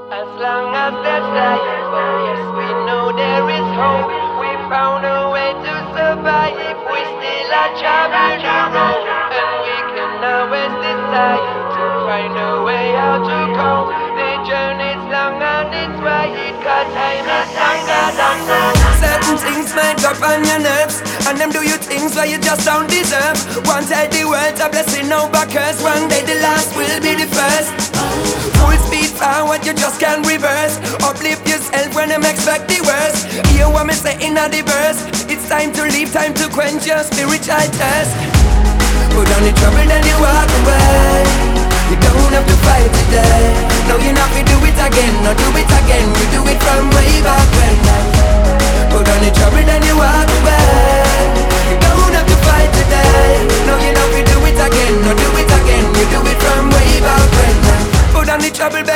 As long as there's life, oh yes, we know there is hope. We found a way to survive. We still are traveling the road, and we can always decide to find a way out to go. The journey's long and it's wide, 'cause time is longer than now. Certain things might drop on your nerves, and them do you things where you just don't deserve. One tell the world a blessing over curse. One day the last will be the first. Full speed forward, you just can't reverse. Uplift yourself when them expect the worst. Hear what me say in the verse. It's time to leave, time to quench your spiritual thirst. Put down the trouble, then you walk away. You don't have to fight today. No, you not to do it again, no do it again. You do it from way back when. Put down the trouble, then you walk away. You don't have to fight today. No, you not to do it again, no do it again. You do it from way back when. Put down the trouble,